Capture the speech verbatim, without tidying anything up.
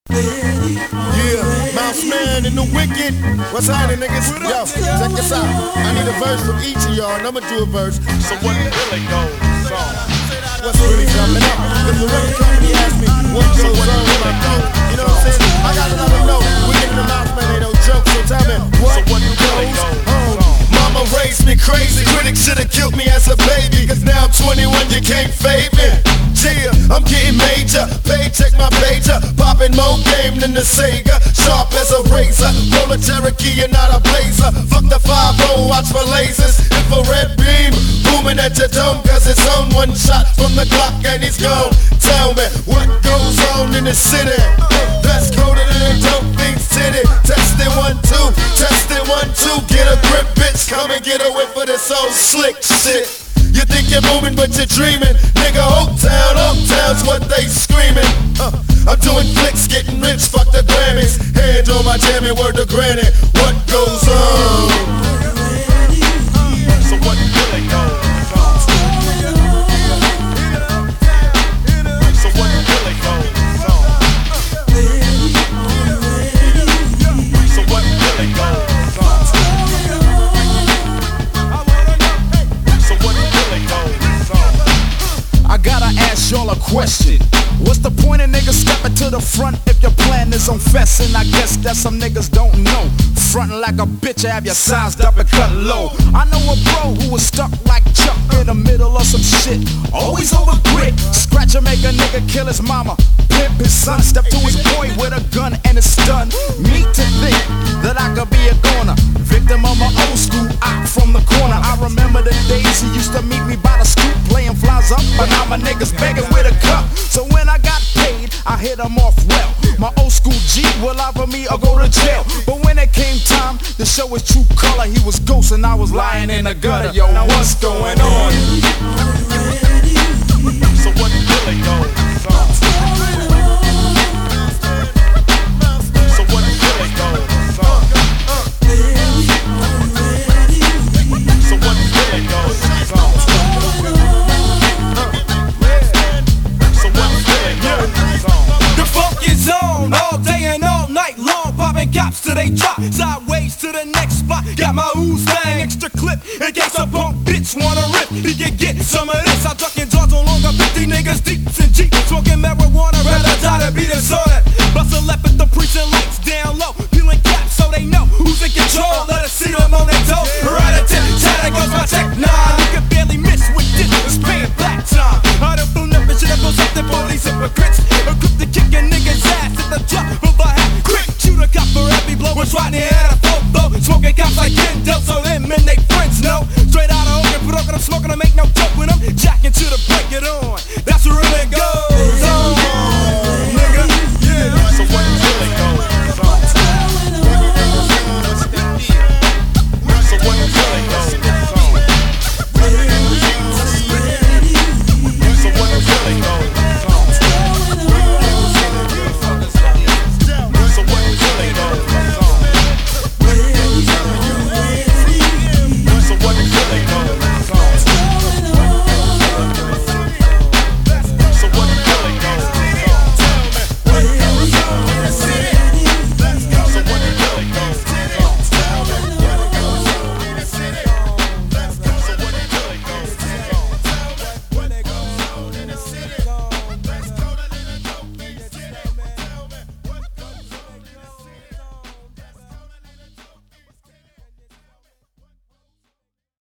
Yeah, Mouse Man and the Wicked. What's happening, niggas? Yo, check this out. I need a verse from each of y'all, and I'ma do a verse. So what really goes on? What's really coming up? Cause the record company asked me what goes on when I go. You know what I'm saying? I gotta let them know. Wicked and the Mouse Man ain't no joke. So tell me what, so what goes on? Mama raised me crazy. Critics should've killed me as a baby. Cause now I'm twenty-one, you can't fade me. Yeah, I'm getting major. Paycheck my pager. Popping more game than the Sega. Sharp as a razor. Roll a Cherokee and not a blazer. Fuck the five oh, watch for lasers. Infrared beam booming at your dome. Cause it's on one shot from the Glock and he's gone. Tell me what goes on in the city. That's coded and dope things titty. Test it one, two. Test it one, two. Get a grip, bitch. Come and get a whip for this old slick shit. You think you're moving but you're dreaming. Nigga, Oaktown, Oaktown's what they screaming. uh, I'm doing flicks, getting rich, fuck the Grammys. Hand on my jammy, word to granny. What goes on? So what really goes on? So what really goes on? So what really goes on? I gotta ask y'all a question. What's the point of niggas stepping to the front if your plan is on fessin'? I guess that some niggas don't know. Frontin' like a bitch, I have your sized up and cut low. I know a bro who was stuck like Chuck in the middle of some shit. Always over grit. Scratch or make a nigga kill his mama. Pimp his son, step to his boy with a gun and a stun. Me to think that I could be a goner. Victim of my old school op from the corner. I remember the days he used to meet me by the scoop, playing flies up, but now my niggas begging with a cup. So when I got paid, I hit them off well. My old school G will offer me or go to jail. But when it came time to show his true color, he was ghost and I was lying in the gutter. Yo, now what's going on? So what really goes on? So what really goes on? So what really goes on? So what really goes on? The funk is on all day and all night long. Popping cops till they drop sideways to the next spot. Got my ooze bang, extra clip in case a punk bitch wanna rip. He can get some of this. I'm ducking jaws no longer. fifty niggas deep in Jeep, smoking marijuana. Rather die than be disordered. Bustin' left at the precinct lights down low, peeling caps so they know who's in control. Let us see them on their toe. Right at ten, there goes my tech nine. You can barely miss with this. It's paying black time. I done flew up and shit up on something. Police hypocrites, equipped to kick a nigga's ass at the drop of a hat. Quick, shoot a cop for every blow. Was right near at a photo. Smoking cops like Kendall, so them and they friends know. Straight out of Oakland, put up and I'm smoking. I make no joke with them. Jacking to the break it on.